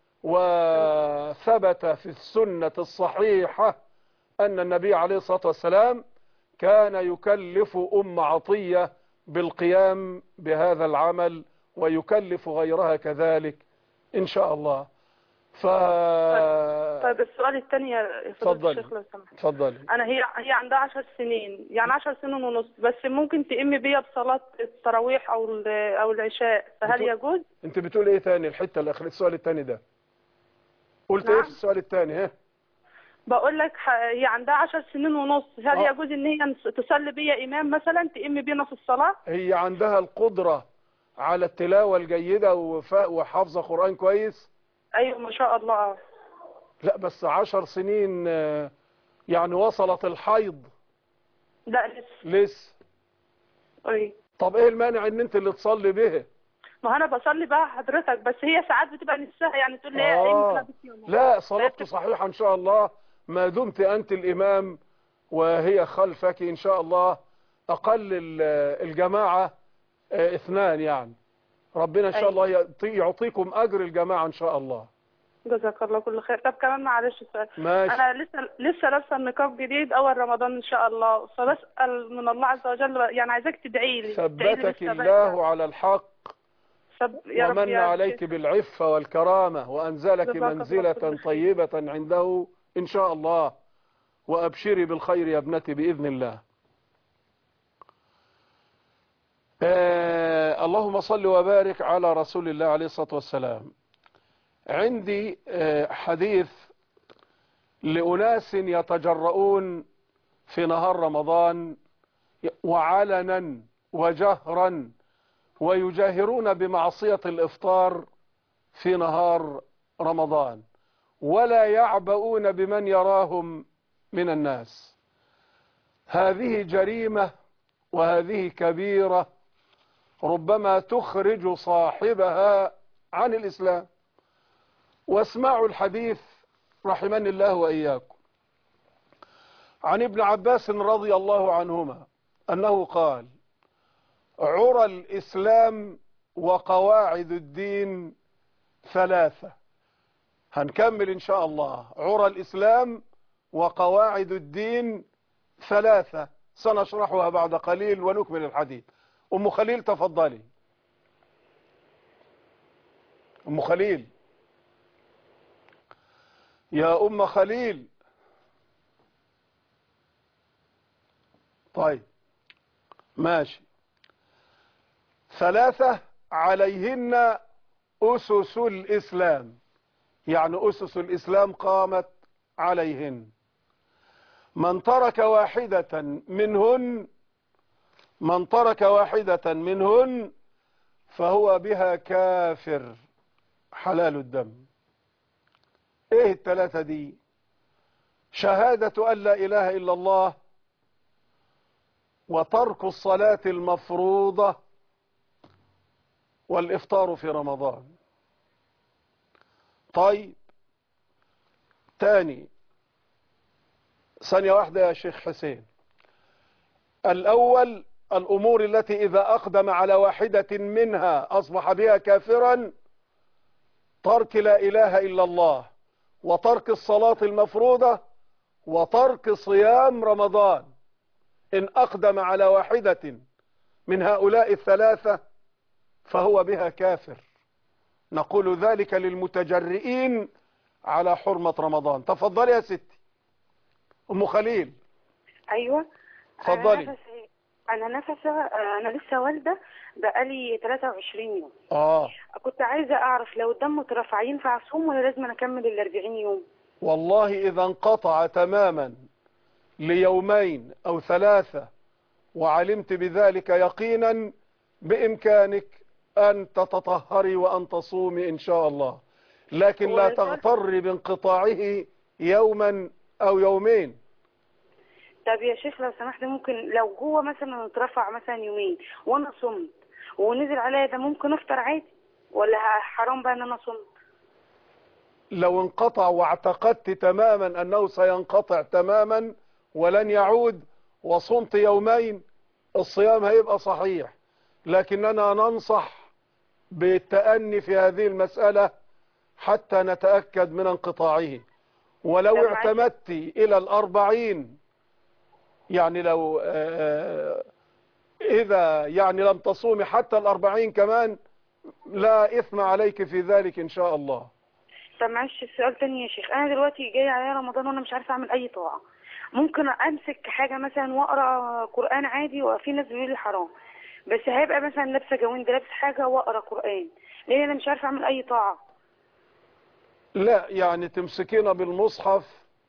وثبت في السنة الصحيحة أن النبي عليه الصلاة والسلام كان يكلف أم عطية بالقيام بهذا العمل ويكلف غيرها كذلك إن شاء الله. ف... طيب السؤال الثاني يا فضيلة الشيخ لو سمحت. اتفضلي. أنا هي هي عندها عشر سنين، يعني عشر سنين ونص، بس ممكن تئم بيها بصلاة التراويح أو أو العشاء، فهل بتقول... يجوز؟ أنت بتقول إيه ثاني الحتة الأخيرة السؤال الثاني ده؟ قلت نعم. إيه في السؤال الثاني؟ ها؟ بقول لك هي عندها عشر سنين ونص، هل آه. يجوز ان هي تصلي بيا امام مثلا تئم بينا في الصلاه؟ هي عندها القدره على التلاوه الجيده وحافظه قران كويس؟ ايوه ما شاء الله. لا بس عشر سنين يعني وصلت الحيض؟ لا لسه. لسه. اي. طب ايه المانع ان انت اللي تصلي به؟ ما انا بصلي بقى حضرتك، بس هي ساعات بتبقى نفسها يعني تقول لي آه. ايه لا صلاتك صحيحه ان شاء الله ما دمت أنت الإمام وهي خلفك إن شاء الله. أقل الجماعة اثنان، يعني ربنا إن شاء الله يعطيكم أجر الجماعة إن شاء الله. جزاك الله كل خير. طب كمان معلش سؤال. ماشي. أنا لسه لسه لابسة النقاب جديد أول رمضان إن شاء الله، فبسأل من الله عز وجل يعني عايزاك تدعي لي. ثبتك الله على الحق ومن عليك بالعفة والكرامة وأنزلك منزلة طيبة عنده إن شاء الله. وأبشري بالخير يا ابنتي بإذن الله. آه اللهم صل وبارك على رسول الله عليه الصلاة والسلام. عندي آه حديث لأناس يتجرؤون في نهار رمضان وعلنا وجهرا ويجاهرون بمعصية الإفطار في نهار رمضان ولا يعبؤون بمن يراهم من الناس. هذه جريمة وهذه كبيرة ربما تخرج صاحبها عن الإسلام. واسمعوا الحديث رحمني الله وإياكم. عن ابن عباس رضي الله عنهما أنه قال: عرى الإسلام وقواعد الدين ثلاثة. هنكمل إن شاء الله. عرى الإسلام وقواعد الدين ثلاثة سنشرحها بعد قليل ونكمل الحديث. أم خليل تفضلي. أم خليل، يا أم خليل. طيب ماشي. ثلاثة عليهن أسس الإسلام، يعني أسس الإسلام قامت عليهن. من ترك واحدة منهن من ترك واحدة منهن فهو بها كافر حلال الدم. ايه الثلاثة دي؟ شهادة أن لا إله إلا الله، وترك الصلاة المفروضة، والإفطار في رمضان. طيب تاني، ثانية واحدة يا شيخ حسين. الأول الأمور التي إذا أقدم على واحدة منها أصبح بها كافرا: ترك لا إله إلا الله، وترك الصلاة المفروضة، وترك صيام رمضان. إن أقدم على واحدة من هؤلاء الثلاثة فهو بها كافر. نقول ذلك للمتجرئين على حرمة رمضان. تفضلي يا ستي. أم خليل. ايوه تفضلي. انا نفسي انا نفسه انا لسه والده بقالي ثلاثة وعشرين يوم. اه كنت عايزه اعرف لو الدم اترفع ينفع اصوم ولا لازم أنا اكمل ال أربعين يوم؟ والله إذا انقطع تماما ليومين أو ثلاثة وعلمت بذلك يقينا بإمكانك أن تتطهري وأن تصومي إن شاء الله، لكن لا تغتري بانقطاعه يوما أو يومين. طب يا شيخ لو سمحت، ممكن لو جوه مثلا اترفع مثلا يومين وانا صمت ونزل عليا ده ممكن افطر عادي ولا حرام بقى ان انا صمت؟ لو انقطع واعتقدت تماما أنه سينقطع تماما ولن يعود وصمت يومين الصيام هيبقى صحيح، لكننا ننصح بالتأني في هذه المسألة حتى نتأكد من انقطاعه. ولو اعتمدت إلى الأربعين، يعني لو آه إذا يعني لم تصومي حتى الأربعين كمان لا إثم عليك في ذلك إن شاء الله. طب معلش سؤال تاني يا شيخ، أنا دلوقتي جاي على رمضان وأنا مش عارفة أعمل أي طاعة، ممكن أمسك حاجة مثلا وأقرأ قرآن عادي؟ وفي ناس بيقولوا لي حرام، بس هيبقى مثلا لابسة جوين ده لابس حاجة وأقرأ قرآن لأن أنا مش عارفة أعمل أي طاعة. لا يعني تمسكين بالمصحف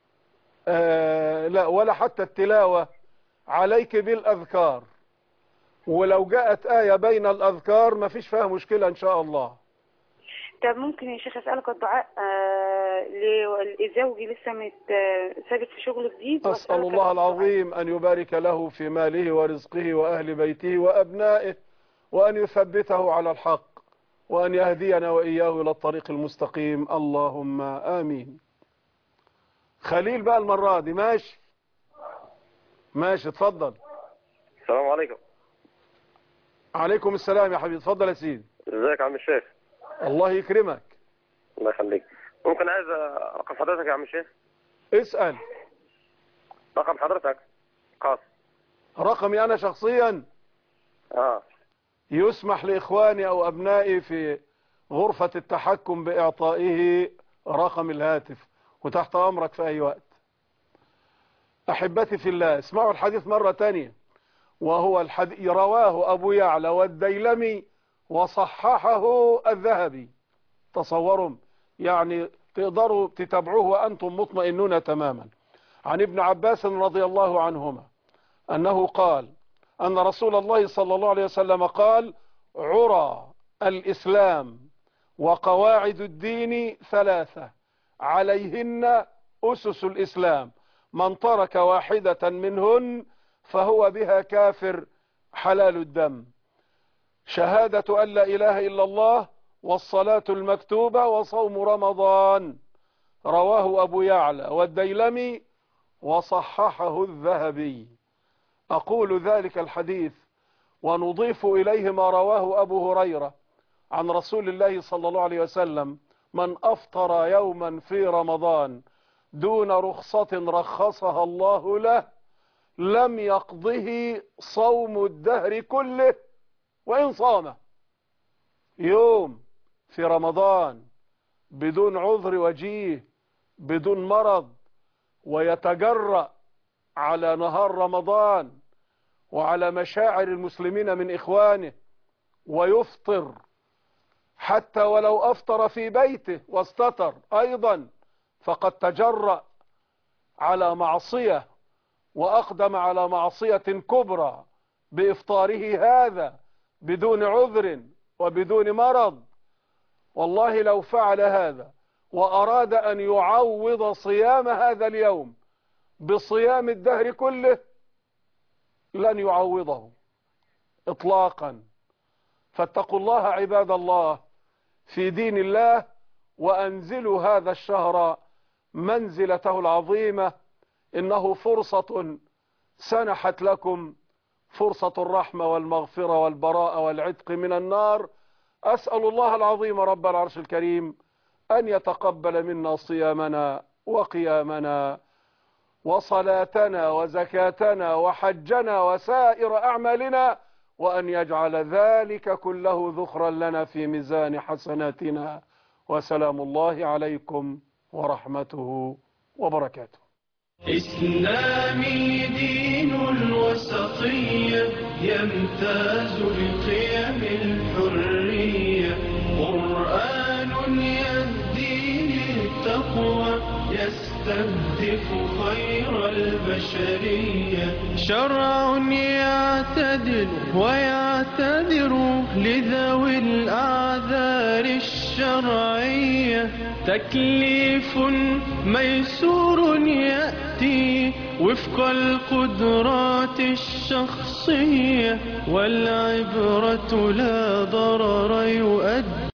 آه لا، ولا حتى التلاوة، عليك بالأذكار، ولو جاءت آية بين الأذكار ما فيش فيها مشكلة إن شاء الله. طب ممكن يا شيخ أسألك الدعاء آه لزوجي لسه مت ثابت في شغل جديد؟ أسأل الله العظيم أن يبارك له في ماله ورزقه وأهل بيته وأبنائه، وأن يثبته على الحق، وأن يهدينا وإياه إلى الطريق المستقيم، اللهم آمين. خليل بقى المرة دي. ماشي ماشي اتفضل. السلام عليكم. عليكم السلام يا حبيبي، اتفضل يا سيدي. ازيك يا عم الشيخ؟ الله يكرمك. الله يخليك. ممكن عايز رقم حضرتك يا عم الشيخ؟ اسأل. رقم حضرتك خاص. رقمي أنا شخصيا؟ اه يسمح لإخواني أو أبنائي في غرفة التحكم بإعطائه رقم الهاتف، وتحت أمرك في أي وقت. أحبتي في الله، اسمعوا الحديث مرة تانية، وهو الحديث رواه أبو يعلى والديلمي وصححه الذهبي. تصوروا يعني تقدروا تتابعوه وأنتم مطمئنون تماما. عن ابن عباس رضي الله عنهما أنه قال أن رسول الله صلى الله عليه وسلم قال: عرى الإسلام وقواعد الدين ثلاثة عليهن أسس الإسلام، من ترك واحدة منهن فهو بها كافر حلال الدم. شهادة أن لا إله إلا الله، والصلاة المكتوبة، وصوم رمضان. رواه أبو يعلى والديلمي وصححه الذهبي. أقول ذلك الحديث ونضيف إليه ما رواه أبو هريرة عن رسول الله صلى الله عليه وسلم: من أفطر يوما في رمضان دون رخصة رخصها الله له لم يقضه صوم الدهر كله وإن صام. يوم في رمضان بدون عذر وجيه بدون مرض ويتجرأ على نهار رمضان وعلى مشاعر المسلمين من إخوانه ويفطر حتى ولو أفطر في بيته واستتر أيضا فقد تجرأ على معصية وأقدم على معصية كبرى بإفطاره هذا بدون عذر وبدون مرض. والله لو فعل هذا وأراد أن يعوض صيام هذا اليوم بصيام الدهر كله لن يعوضه إطلاقا. فاتقوا الله عباد الله في دين الله وأنزلوا هذا الشهر منزلته العظيمة. إنه فرصة سنحت لكم، فرصة الرحمة والمغفرة والبراءة والعتق من النار. أسأل الله العظيم رب العرش الكريم أن يتقبل منا صيامنا وقيامنا وصلاتنا وزكاتنا وحجنا وسائر أعمالنا، وأن يجعل ذلك كله ذخرا لنا في ميزان حسناتنا. وسلام الله عليكم ورحمته وبركاته. إسلامي دين الوسطية يمتاز بقيم الحرية، قرآن يهدي للتقوى يستهدف خير البشرية، شرع يعتدل ويعتذر لذوي الأعذار الشرعية، تكليف ميسور يأتي وفق القدرات الشخصية، والعبرة لا ضرر يؤدي